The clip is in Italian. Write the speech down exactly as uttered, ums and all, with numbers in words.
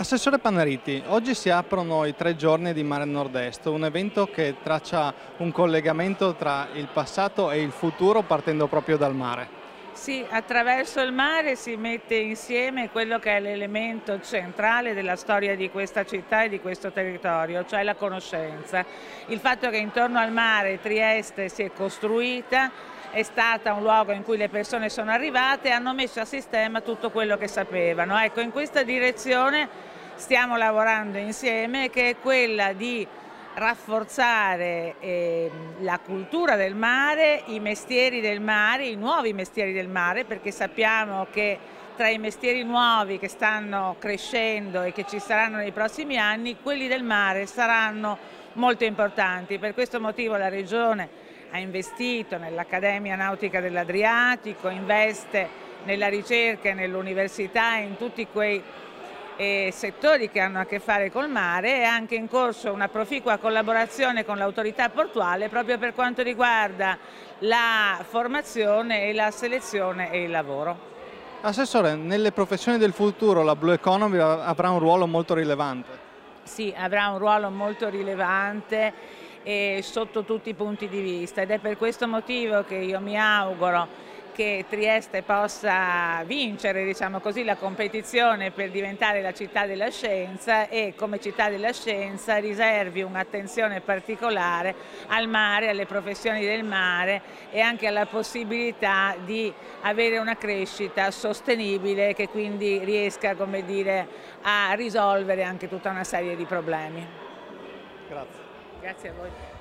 Assessore Panariti, oggi si aprono i tre giorni di Mare Nord-Est, un evento che traccia un collegamento tra il passato e il futuro partendo proprio dal mare. Sì, attraverso il mare si mette insieme quello che è l'elemento centrale della storia di questa città e di questo territorio, cioè la conoscenza. Il fatto che intorno al mare Trieste si è costruita, è stata un luogo in cui le persone sono arrivate e hanno messo a sistema tutto quello che sapevano. Ecco, in questa direzione stiamo lavorando insieme, che è quella di rafforzare eh, la cultura del mare, i mestieri del mare, i nuovi mestieri del mare, perché sappiamo che tra i mestieri nuovi che stanno crescendo e che ci saranno nei prossimi anni, quelli del mare saranno molto importanti. Per questo motivo la Regione ha investito nell'Accademia Nautica dell'Adriatico, investe nella ricerca e nell'università e in tutti quei E settori che hanno a che fare col mare. È anche in corso una proficua collaborazione con l'autorità portuale proprio per quanto riguarda la formazione e la selezione e il lavoro. Assessore, nelle professioni del futuro la Blue Economy avrà un ruolo molto rilevante. Sì, avrà un ruolo molto rilevante e sotto tutti i punti di vista, ed è per questo motivo che io mi auguro che Trieste possa vincere, diciamo così, la competizione per diventare la città della scienza e come città della scienza riservi un'attenzione particolare al mare, alle professioni del mare e anche alla possibilità di avere una crescita sostenibile che quindi riesca, come dire, a risolvere anche tutta una serie di problemi. Grazie. Grazie a voi.